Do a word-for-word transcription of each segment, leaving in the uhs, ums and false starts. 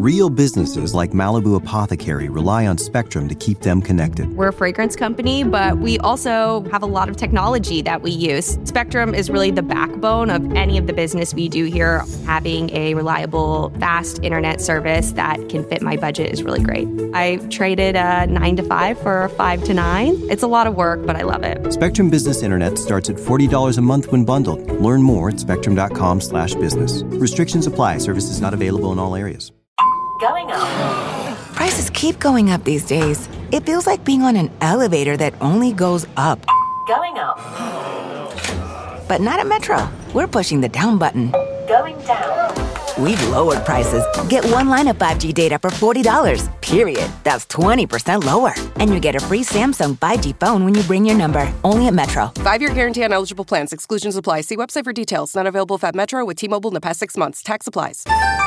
Real businesses like Malibu Apothecary rely on Spectrum to keep them connected. We're a fragrance company, but we also have a lot of technology that we use. Spectrum is really the backbone of any of the business we do here. Having a reliable, fast internet service that can fit my budget is really great. I traded a nine to five for a five to nine. It's a lot of work, but I love it. Spectrum Business Internet starts at forty dollars a month when bundled. Learn more at spectrum.com slash business. Restrictions apply. Services not available in all areas. Going up. Prices keep going up these days. It feels like being on an elevator that only goes up. Going up. But not at Metro. We're pushing the down button. Going down. We've lowered prices. Get one line of five G data for forty dollars, period. That's twenty percent lower. And you get a free Samsung five G phone when you bring your number. Only at Metro. Five-year guarantee on eligible plans. Exclusions apply. See website for details. Not available if at Metro with T-Mobile in the past six months. Tax applies.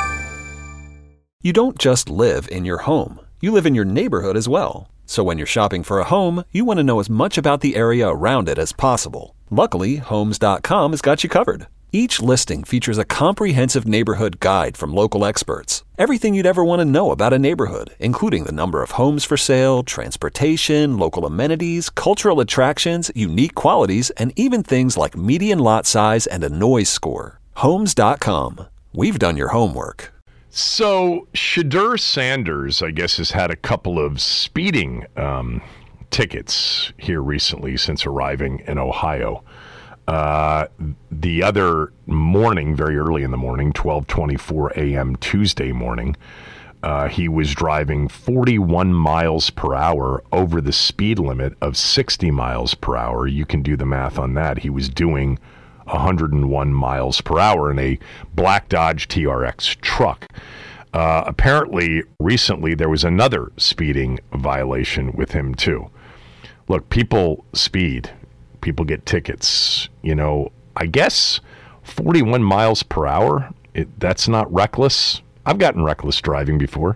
You don't just live in your home. You live in your neighborhood as well. So when you're shopping for a home, you want to know as much about the area around it as possible. Luckily, Homes dot com has got you covered. Each listing features a comprehensive neighborhood guide from local experts. Everything you'd ever want to know about a neighborhood, including the number of homes for sale, transportation, local amenities, cultural attractions, unique qualities, and even things like median lot size and a noise score. Homes dot com. We've done your homework. So Shedeur Sanders, I guess, has had a couple of speeding um, tickets here recently since arriving in Ohio. Uh, the other morning, very early in the morning, twelve twenty-four a.m. Tuesday morning, uh, he was driving forty-one miles per hour over the speed limit of sixty miles per hour. You can do the math on that. He was doing one hundred one miles per hour in a black Dodge T R X truck. Uh, apparently, recently, there was another speeding violation with him, too. Look, people speed. People get tickets. You know, I guess forty-one miles per hour, it, that's not reckless. I've gotten reckless driving before.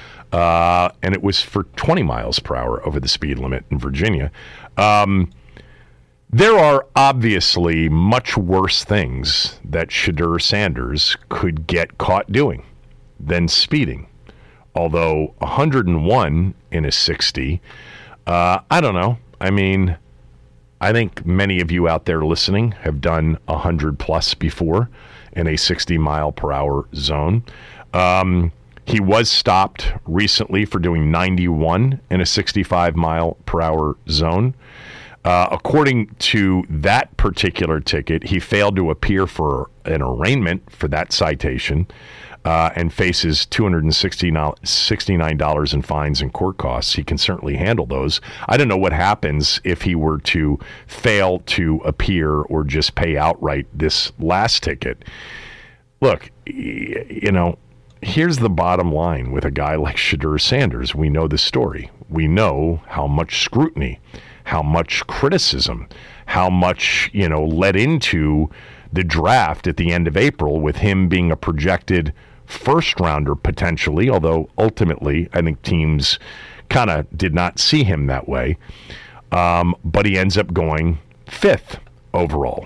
Uh, and it was for twenty miles per hour over the speed limit in Virginia. Um, there are obviously much worse things that Shedeur Sanders could get caught doing than speeding. Although one hundred one in a sixty, uh, I don't know. I mean, I think many of you out there listening have done one hundred plus before in a sixty mile per hour zone. Um, he was stopped recently for doing ninety-one in a sixty-five mile per hour zone. Uh, according to that particular ticket, he failed to appear for an arraignment for that citation uh, and faces two hundred sixty-nine dollars in fines and court costs. He can certainly handle those. I don't know what happens if he were to fail to appear or just pay outright this last ticket. Look, you know, here's the bottom line with a guy like Shedeur Sanders. We know the story. We know how much scrutiny, how much criticism, how much, you know, led into the draft at the end of April with him being a projected first rounder potentially, although ultimately I think teams kind of did not see him that way. Um, but he ends up going fifth overall.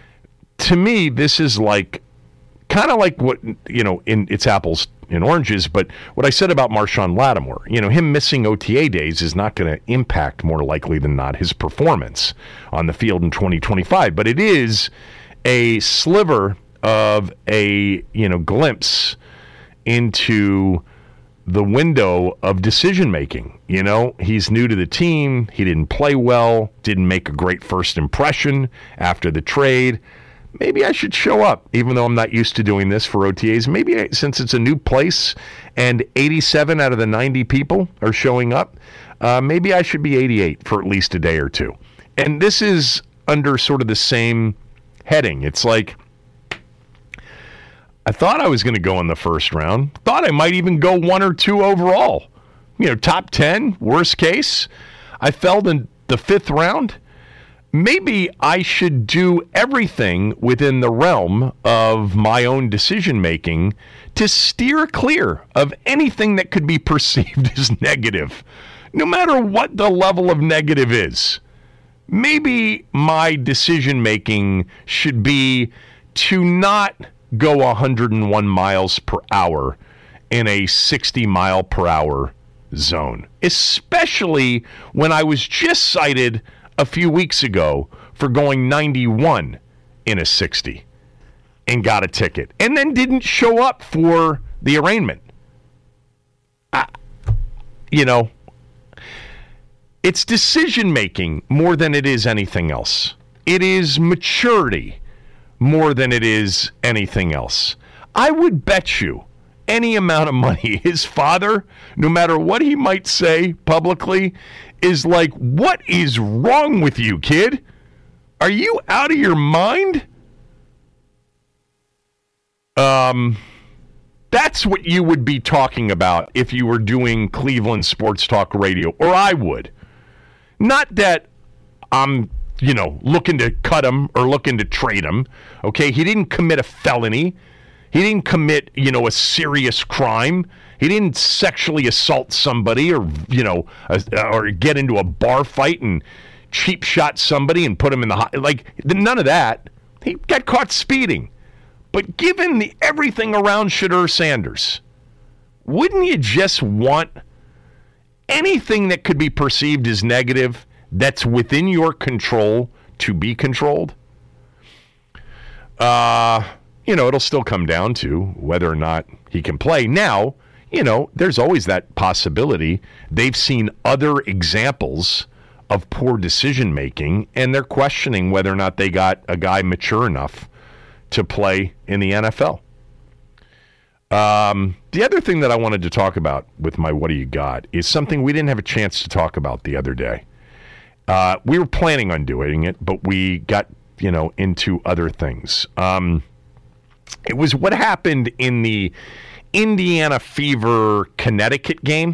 To me, this is like kind of like what, you know, in it's apples and oranges, but what I said about Marshawn Lattimore, you know, him missing O T A days is not going to impact more likely than not his performance on the field in twenty twenty-five, but it is a sliver of a, you know, glimpse into the window of decision making. You know, he's new to the team. He didn't play well, didn't make a great first impression after the trade. Maybe I should show up, even though I'm not used to doing this for O T As. Maybe I, since it's a new place and eighty-seven out of the ninety people are showing up, uh, maybe I should be eighty-eight for at least a day or two. And this is under sort of the same heading. It's like, I thought I was going to go in the first round. Thought I might even go one or two overall. You know, top ten, worst case. I fell in the fifth round. Maybe I should do everything within the realm of my own decision-making to steer clear of anything that could be perceived as negative, no matter what the level of negative is. Maybe my decision-making should be to not go one hundred one miles per hour in a sixty mile per hour zone, especially when I was just cited a few weeks ago for going ninety-one in a sixty and got a ticket and then didn't show up for the arraignment. I, you know, it's decision making more than it is anything else. It is maturity more than it is anything else. I would bet you any amount of money his father, no matter what he might say publicly, is like, what is wrong with you, kid? Are you out of your mind? Um, that's what you would be talking about if you were doing Cleveland Sports Talk Radio, or I would. Not that I'm, you know, looking to cut him or looking to trade him. Okay, he didn't commit a felony. He didn't commit, you know, a serious crime. He didn't sexually assault somebody or, you know, a, or get into a bar fight and cheap shot somebody and put him in the hot. Like, none of that. He got caught speeding. But given the everything around Shedeur Sanders, wouldn't you just want anything that could be perceived as negative that's within your control to be controlled? Uh, you know, it'll still come down to whether or not he can play. Now, you know, there's always that possibility. They've seen other examples of poor decision-making, and they're questioning whether or not they got a guy mature enough to play in the N F L. Um, the other thing that I wanted to talk about with my What Do You Got is something we didn't have a chance to talk about the other day. Uh, we were planning on doing it, but we got, you know, into other things. Um, it was what happened in the Indiana Fever Connecticut game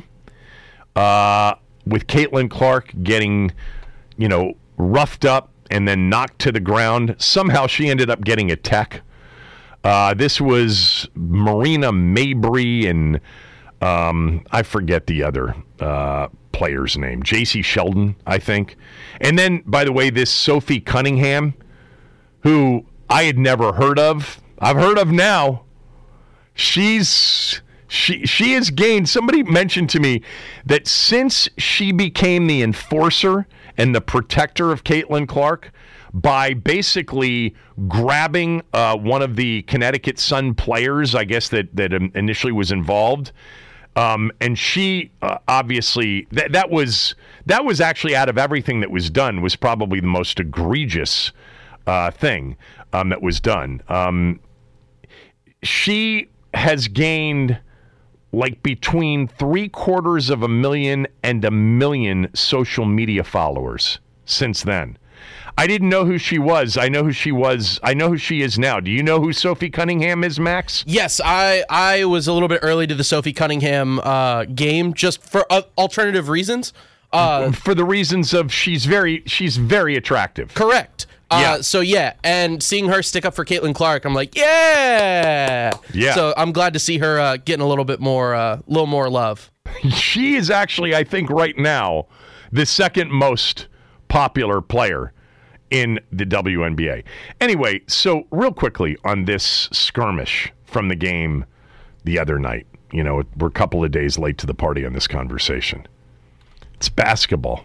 uh, with Caitlin Clark getting, you know, roughed up and then knocked to the ground. Somehow she ended up getting a tech. Uh, this was Marina Mabry and um, I forget the other uh, player's name. J C Sheldon, I think. And then, by the way, this Sophie Cunningham, who I had never heard of. I've heard of now. She's she she has gained. Somebody mentioned to me that since she became the enforcer and the protector of Caitlin Clark by basically grabbing uh, one of the Connecticut Sun players, I guess that that initially was involved, um, and she uh, obviously that that was that was actually out of everything that was done was probably the most egregious uh, thing um, that was done. Um, she has gained like between three quarters of a million and a million social media followers since then. I didn't know who she was. I know who she was. I know who she is now. Do you know who Sophie Cunningham is, Max? Yes, I, I was a little bit early to the Sophie Cunningham uh, game just for uh, alternative reasons. Uh, for the reasons of she's very she's very attractive. Correct. Uh, yeah. So, yeah, and seeing her stick up for Caitlin Clark, I'm like, yeah! Yeah. So I'm glad to see her uh, getting a little bit more, uh, little more love. She is actually, I think, right now, the second most popular player in the W N B A. Anyway, so real quickly on this skirmish from the game the other night. You know, we're a couple of days late to the party on this conversation. It's basketball.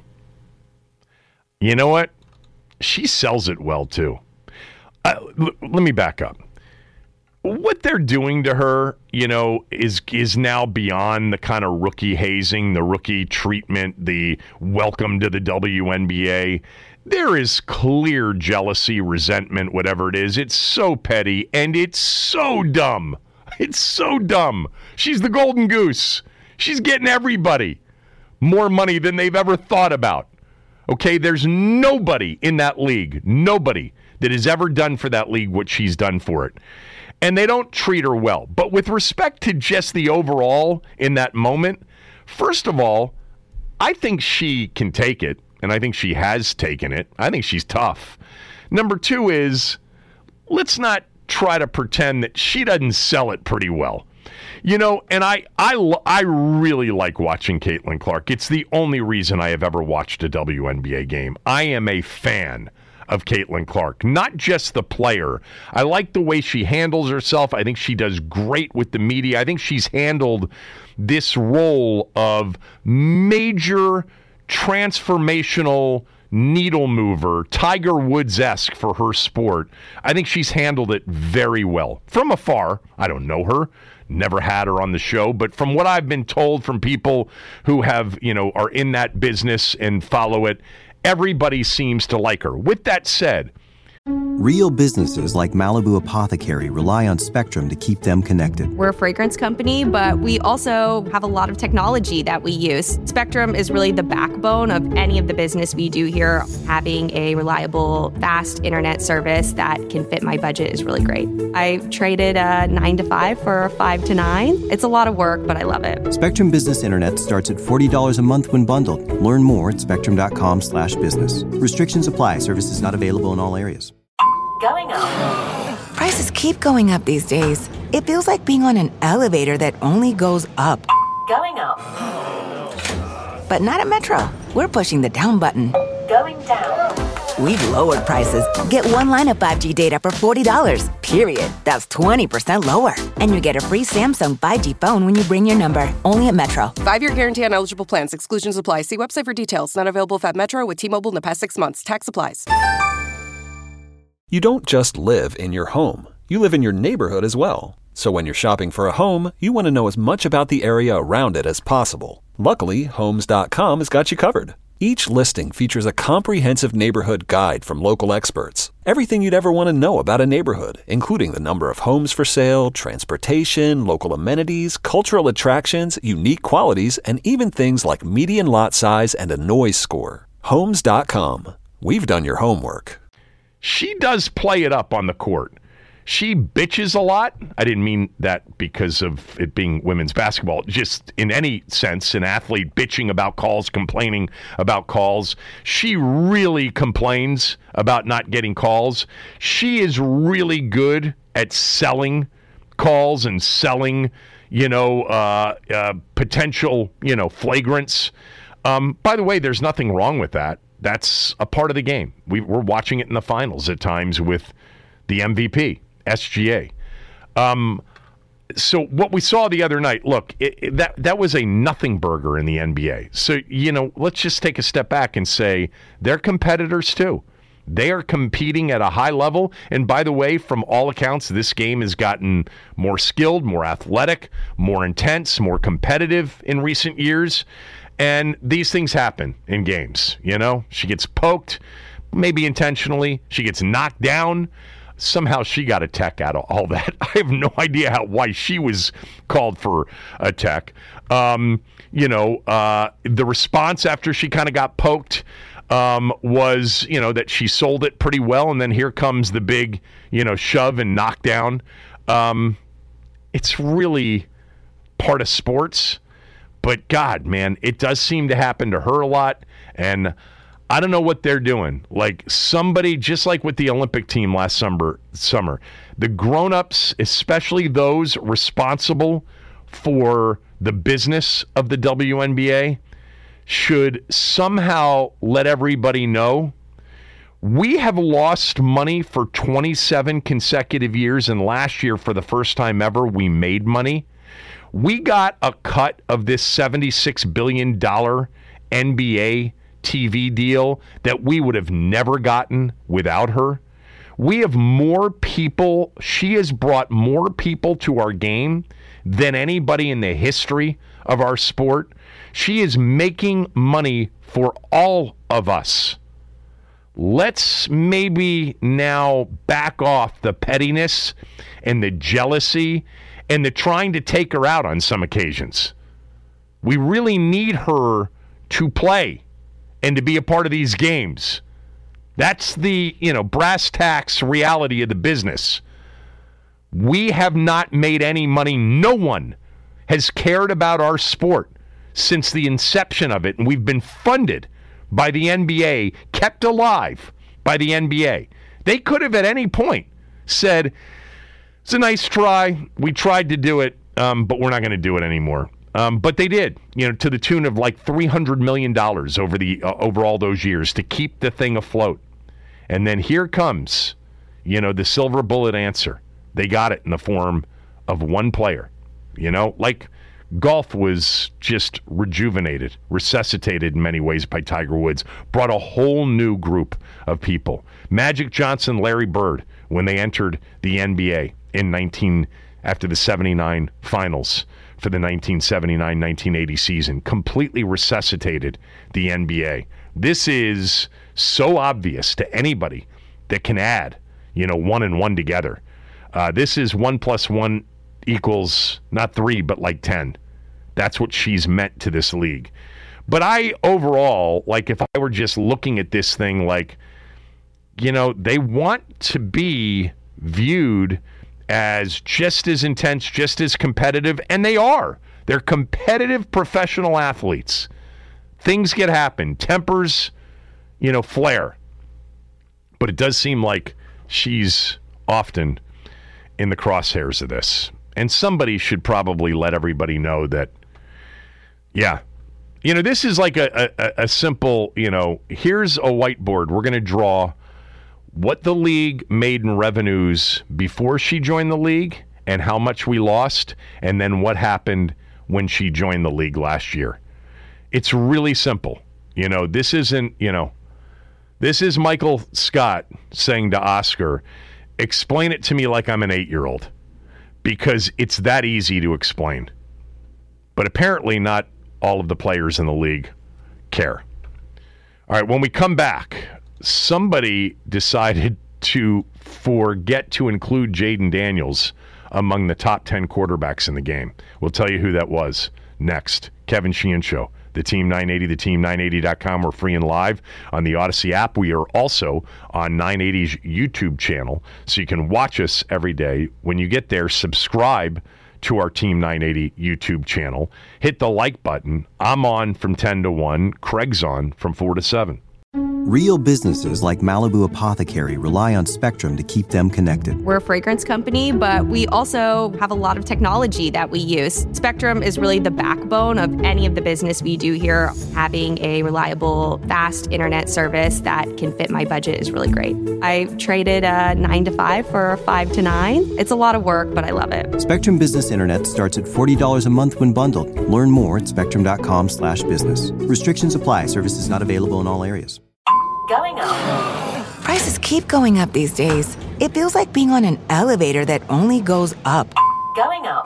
You know what? She sells it well, too. Uh, l- let me back up. What they're doing to her, you know, is is now beyond the kind of rookie hazing, the rookie treatment, the welcome to the W N B A. There is clear jealousy, resentment, whatever it is. It's so petty, and it's so dumb. It's so dumb. She's the golden goose. She's getting everybody more money than they've ever thought about. Okay, there's nobody in that league, nobody that has ever done for that league what she's done for it. And they don't treat her well. But with respect to just the overall in that moment, first of all, I think she can take it, and I think she has taken it. I think she's tough. Number two is, let's not try to pretend that she doesn't sell it pretty well. You know, and I, I, I really like watching Caitlin Clark. It's the only reason I have ever watched a W N B A game. I am a fan of Caitlin Clark, not just the player. I like the way she handles herself. I think she does great with the media. I think she's handled this role of major transformational needle mover, Tiger Woods-esque for her sport. I think she's handled it very well. From afar, I don't know her, never had her on the show, but from what I've been told from people who have, you know, are in that business and follow it, everybody seems to like her. With that said, Real businesses like Malibu Apothecary rely on Spectrum to keep them connected. We're a fragrance company, but we also have a lot of technology that we use. Spectrum is really the backbone of any of the business we do here. Having a reliable, fast internet service that can fit my budget is really great. I traded a nine to five for a five to nine. It's a lot of work, but I love it. Spectrum Business Internet starts at forty dollars a month when bundled. Learn more at spectrum.com slash business. Restrictions apply. Services not available in all areas. Going up. Prices keep going up these days. It feels like being on an elevator that only goes up. Going up. But not at Metro. We're pushing the down button. Going down. We've lowered prices. Get one line of five G data for forty dollars, period. That's twenty percent lower. And you get a free Samsung five G phone when you bring your number. Only at Metro. Five-year guarantee on eligible plans. Exclusions apply. See website for details. Not available if at Metro with T-Mobile in the past six months. Tax applies. You don't just live in your home. You live in your neighborhood as well. So when you're shopping for a home, you want to know as much about the area around it as possible. Luckily, Homes dot com has got you covered. Each listing features a comprehensive neighborhood guide from local experts. Everything you'd ever want to know about a neighborhood, including the number of homes for sale, transportation, local amenities, cultural attractions, unique qualities, and even things like median lot size and a noise score. Homes dot com. We've done your homework. She does play it up on the court. She bitches a lot. I didn't mean that because of it being women's basketball. Just in any sense, an athlete bitching about calls, complaining about calls. She really complains about not getting calls. She is really good at selling calls and selling, you know, uh, uh, potential, you know, flagrants. Um, by the way, there's nothing wrong with that. That's a part of the game. We, we're watching it in the finals at times with the M V P, S G A. Um, so what we saw the other night, look, it, it, that that was a nothing burger in the N B A. So, you know, let's just take a step back and say they're competitors too. They are competing at a high level. And by the way, from all accounts, this game has gotten more skilled, more athletic, more intense, more competitive in recent years. And these things happen in games, you know? She gets poked, maybe intentionally. She gets knocked down. Somehow she got a tech out of all that. I have no idea how why she was called for a tech. Um, you know, uh, the response after she kind of got poked um, was, you know, that she sold it pretty well. And then here comes the big, you know, shove and knockdown. Um, it's really part of sports. But God, man, it does seem to happen to her a lot. And I don't know what they're doing. Like somebody, just like with the Olympic team last summer, summer, the grown-ups, especially those responsible for the business of the W N B A, should somehow let everybody know we have lost money for twenty-seven consecutive years. And last year, for the first time ever, we made money. We got a cut of this seventy-six billion dollars N B A T V deal that we would have never gotten without her. We have more people. She has brought more people to our game than anybody in the history of our sport. She is making money for all of us. Let's maybe now back off the pettiness and the jealousy and the trying to take her out on some occasions. We really need her to play and to be a part of these games. That's the, you know, brass tacks reality of the business. We have not made any money. No one has cared about our sport since the inception of it, and we've been funded by the N B A, kept alive by the N B A. They could have at any point said, it's a nice try. We tried to do it, um, but we're not going to do it anymore. Um, but they did, you know, to the tune of like three hundred million dollars over the uh, over all those years to keep the thing afloat. And then here comes, you know, the silver bullet answer. They got it in the form of one player. You know, like golf was just rejuvenated, resuscitated in many ways by Tiger Woods, brought a whole new group of people. Magic Johnson, Larry Bird, when they entered the N B A in nineteen after the seventy-nine finals for the nineteen seventy-nine nineteen eighty season, completely resuscitated the N B A. This is so obvious to anybody that can add, you know, one and one together. Uh, this is one plus one equals not three, but like ten. That's what she's meant to this league. But I overall, like if I were just looking at this thing like, you know, they want to be viewed as just as intense, just as competitive, and they are. They're competitive professional athletes. Things get happen. Tempers, you know, flare. But it does seem like she's often in the crosshairs of this. And somebody should probably let everybody know that, yeah, you know, this is like a, a, a simple, you know, here's a whiteboard. We're going to draw what the league made in revenues before she joined the league and how much we lost, and then what happened when she joined the league last year. It's really simple. You know, this isn't, you know, this is Michael Scott saying to Oscar, explain it to me like I'm an eight-year-old, because it's that easy to explain. But apparently not all of the players in the league care. All right, when we come back, somebody decided to forget to include Jaden Daniels among the top ten quarterbacks in the game. We'll tell you who that was next. Kevin Sheehan Show, the Team nine eighty, the team nine eighty dot com. We're free and live on the Odyssey app. We are also on nine eighty's YouTube channel, so you can watch us every day. When you get there, subscribe to our Team nine eighty YouTube channel. Hit the like button. I'm on from ten to one. Craig's on from four to seven. Real businesses like Malibu Apothecary rely on Spectrum to keep them connected. We're a fragrance company, but we also have a lot of technology that we use. Spectrum is really the backbone of any of the business we do here. Having a reliable, fast internet service that can fit my budget is really great. I traded a nine to five for a five to nine. It's a lot of work, but I love it. Spectrum Business Internet starts at forty dollars a month when bundled. Learn more at spectrum.com slash business. Restrictions apply. Services not available in all areas. Going up. Prices keep going up these days. It feels like being on an elevator that only goes up. Going up.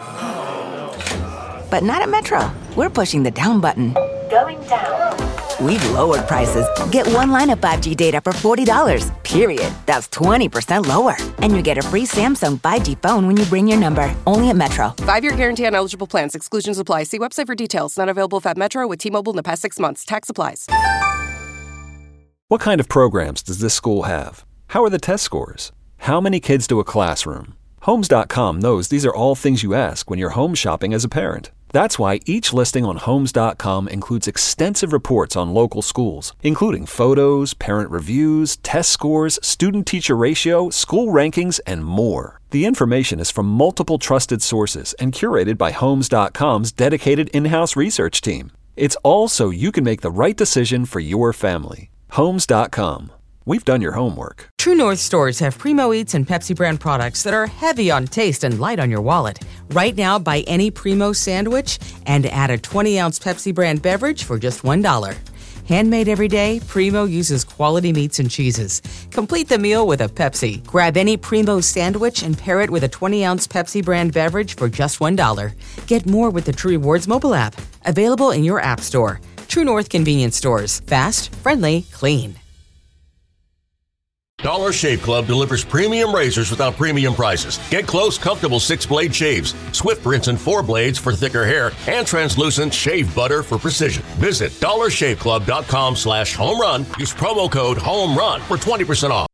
But not at Metro. We're pushing the down button. Going down. We've lowered prices. Get one line of five G data for forty dollars, period. That's twenty percent lower. And you get a free Samsung five G phone when you bring your number. Only at Metro. Five-year guarantee on eligible plans. Exclusions apply. See website for details. Not available at Metro with T-Mobile in the past six months. Tax applies. What kind of programs does this school have? How are the test scores? How many kids do a classroom? Homes dot com knows these are all things you ask when you're home shopping as a parent. That's why each listing on Homes dot com includes extensive reports on local schools, including photos, parent reviews, test scores, student-teacher ratio, school rankings, and more. The information is from multiple trusted sources and curated by Homes dot com's dedicated in-house research team. It's all so you can make the right decision for your family. Homes dot com. We've done your homework. True North stores have Primo Eats and Pepsi brand products that are heavy on taste and light on your wallet. Right now, buy any Primo sandwich and add a twenty-ounce Pepsi brand beverage for just one dollar. Handmade every day, Primo uses quality meats and cheeses. Complete the meal with a Pepsi. Grab any Primo sandwich and pair it with a twenty-ounce Pepsi brand beverage for just one dollar. Get more with the True Rewards mobile app. Available in your app store. True North convenience stores. Fast, friendly, clean. Dollar Shave Club delivers premium razors without premium prices. Get close, comfortable six-blade shaves, swift rinse and four blades for thicker hair, and translucent shave butter for precision. Visit dollar shave club dot com slash home run. Use promo code HOME RUN for twenty percent off.